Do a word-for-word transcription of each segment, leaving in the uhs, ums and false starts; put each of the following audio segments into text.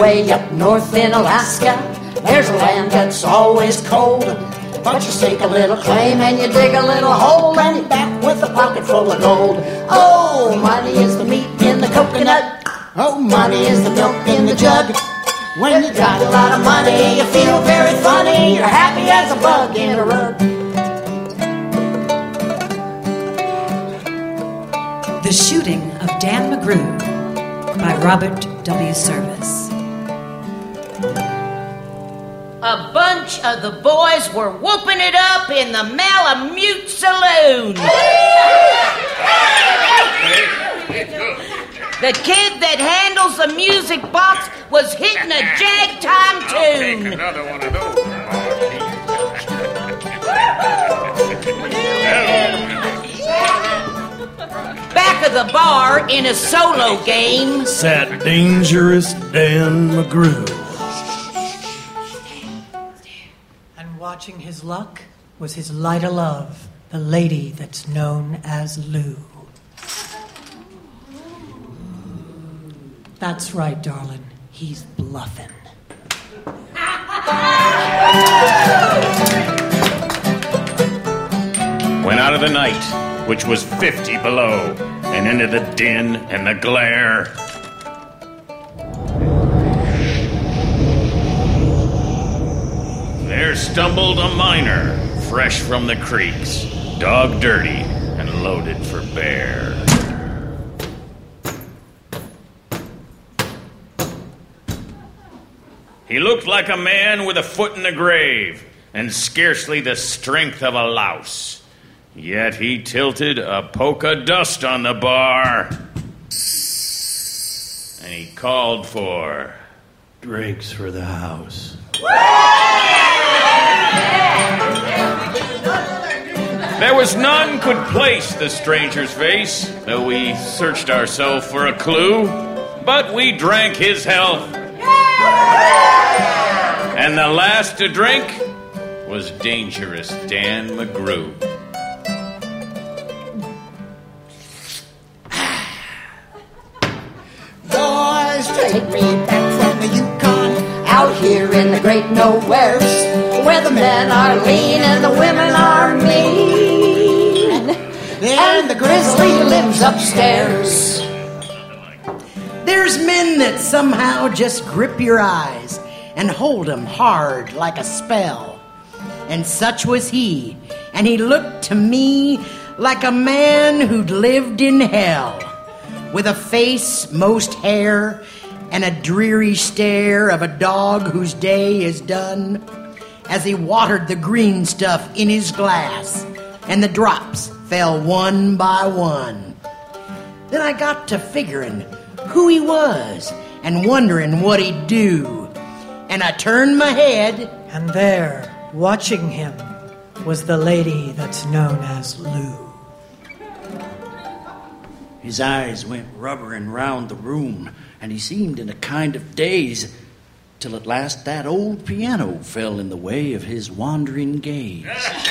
way up north in Alaska, there's a land that's always cold. But you stake a little claim and you dig a little hole, and you're back with a pocket full of gold. Oh, money is the meat in the coconut. Oh, money is the milk in the jug. When you got a lot of money, you feel very funny. You're happy as a bug in a rug. The Shooting of Dan McGrew by Robert W. Service. A bunch of the boys were whooping it up in the Malamute Saloon. The kid that handles the music box was hitting a jag time tune. Take another one of those. Back of the bar in a solo game sat Dangerous Dan McGrew. Watching his luck was his light of love, the lady that's known as Lou. That's right, darling. He's bluffing. Went out of the night, which was fifty below, and into the din and the glare. There stumbled a miner, fresh from the creeks, dog dirty and loaded for bear. He looked like a man with a foot in the grave and scarcely the strength of a louse. Yet he tilted a poke of dust on the bar. And he called for drinks for the house. There was none could place the stranger's face, though we searched ourselves for a clue, but we drank his health. And the last to drink was Dangerous Dan McGrew. Boys, take me back from the Yukon, out here in the great nowheres, where the men are lean and the women are mean, and the grizzly lives upstairs. There's men that somehow just grip your eyes and hold 'em hard like a spell. And such was he, and he looked to me like a man who'd lived in hell, with a face most hair and a dreary stare of a dog whose day is done, as he watered the green stuff in his glass, and the drops fell one by one. Then I got to figuring who he was and wondering what he'd do, and I turned my head, and there, watching him, was the lady that's known as Lou. His eyes went rubbering round the room, and he seemed in a kind of daze, till at last that old piano fell in the way of his wandering gaze.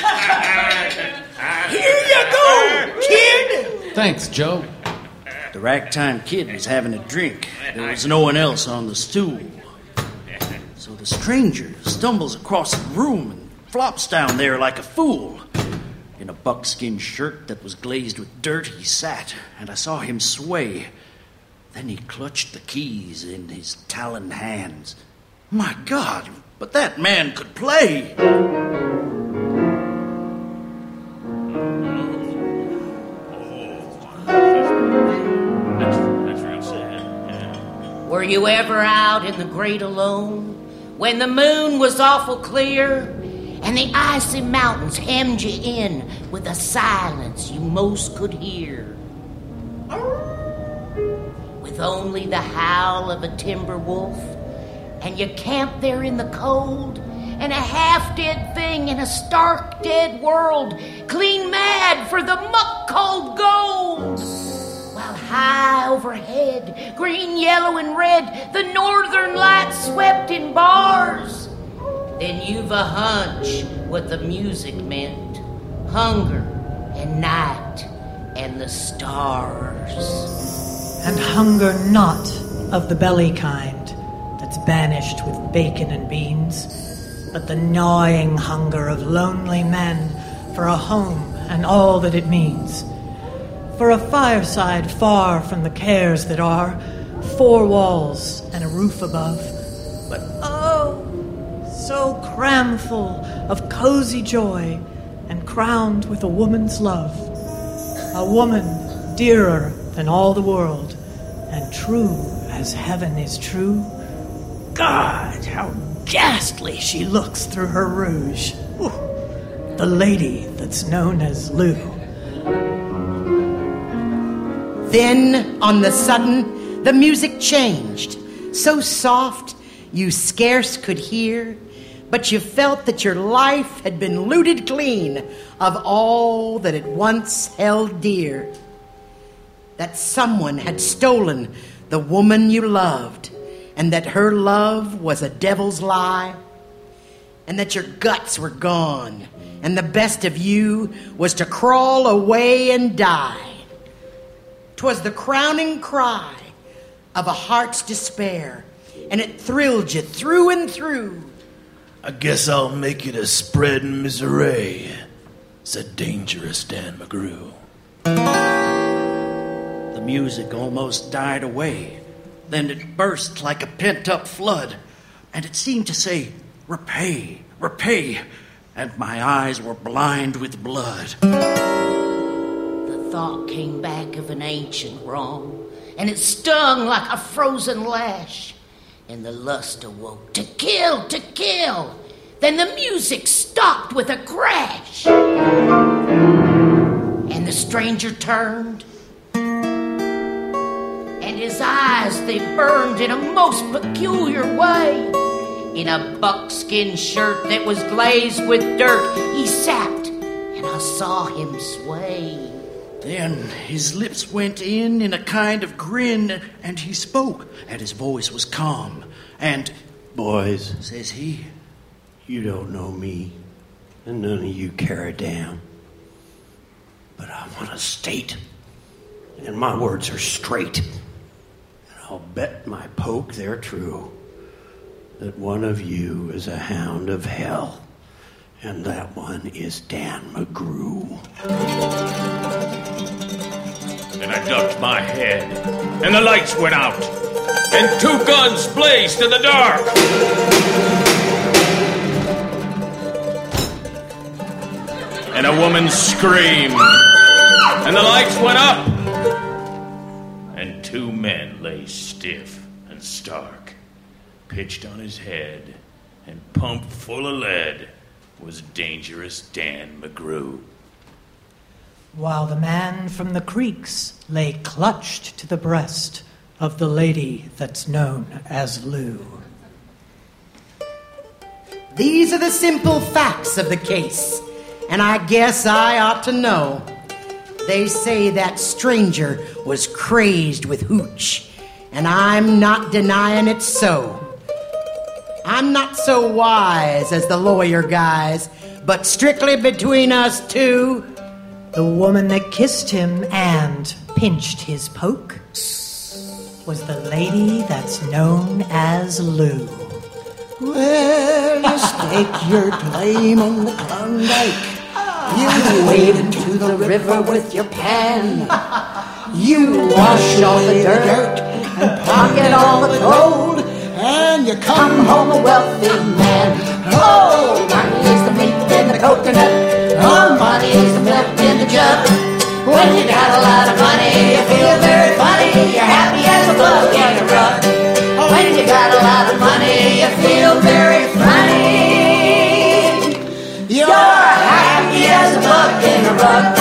Here you go, kid! Thanks, Joe. The ragtime kid was having a drink. There was no one else on the stool. So the stranger stumbles across the room and flops down there like a fool. In a buckskin shirt that was glazed with dirt, he sat, and I saw him sway. Then he clutched the keys in his taloned hands. My God, but that man could play! Were you ever out in the great alone when the moon was awful clear and the icy mountains hemmed you in with a silence you most could hear? With only the howl of a timber wolf, and you camped there in the cold, and a half-dead thing in a stark dead world, clean mad for the muck-cold gold. While high overhead, green, yellow, and red, the northern lights swept in bars. Then you've a hunch what the music meant. Hunger and night and the stars. And hunger not of the belly kind that it's banished with bacon and beans, but the gnawing hunger of lonely men for a home and all that it means. For a fireside far from the cares that are, four walls and a roof above, but oh, so cramful of cozy joy and crowned with a woman's love. A woman dearer than all the world, and true as heaven is true. God, how ghastly she looks through her rouge. Ooh, the lady that's known as Lou. Then, on the sudden, the music changed, so soft you scarce could hear, but you felt that your life had been looted clean of all that it once held dear. That someone had stolen the woman you loved, and that her love was a devil's lie, and that your guts were gone, and the best of you was to crawl away and die. 'Twas the crowning cry of a heart's despair, and it thrilled you through and through. I guess I'll make it a spread in misery, said Dangerous Dan McGrew. The music almost died away. Then it burst like a pent-up flood, and it seemed to say, repay, repay, and my eyes were blind with blood. The thought came back of an ancient wrong, and it stung like a frozen lash. And the lust awoke to kill, to kill. Then the music stopped with a crash. And the stranger turned, and his eyes, they burned in a most peculiar way. In a buckskin shirt that was glazed with dirt, he sat, and I saw him sway. Then his lips went in in a kind of grin, and he spoke, and his voice was calm. And, Boys, says he, you don't know me, and none of you care a damn. But I want to state, and my words are straight, and I'll bet my poke they're true, that one of you is a hound of hell, and that one is Dan McGrew. And I ducked my head, and the lights went out, and two guns blazed in the dark. And a woman screamed, and the lights went up, and two men lay stiff and stark. Pitched on his head and pumped full of lead was Dangerous Dan McGrew. While the man from the creeks lay clutched to the breast of the lady that's known as Lou. These are the simple facts of the case, and I guess I ought to know. They say that stranger was crazed with hooch, and I'm not denying it's so. I'm not so wise as the lawyer guys, but strictly between us two, the woman that kissed him and pinched his poke was the lady that's known as Lou. Well, you stake your claim on the Klondike. You wade into the river with your pan. You wash all the dirt and pocket all the gold, and you come home a wealthy man. Oh, money is the meat in the coconut. Oh, money is the milk in the jug. When you got a lot of money, you feel very funny. You're happy as a bug in a rug. When you got a lot of money, you feel very funny. You're happy as a bug in a rug.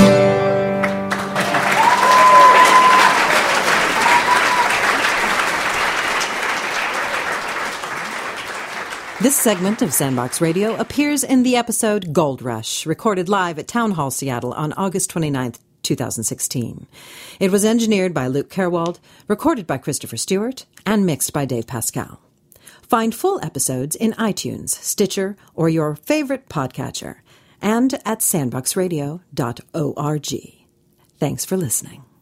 This segment of Sandbox Radio appears in the episode Gold Rush, recorded live at Town Hall Seattle on August twenty-ninth, twenty sixteen. It was engineered by Luke Kerwald, recorded by Christopher Stewart, and mixed by Dave Pascal. Find full episodes in iTunes, Stitcher, or your favorite podcatcher, and at sandbox radio dot org. Thanks for listening.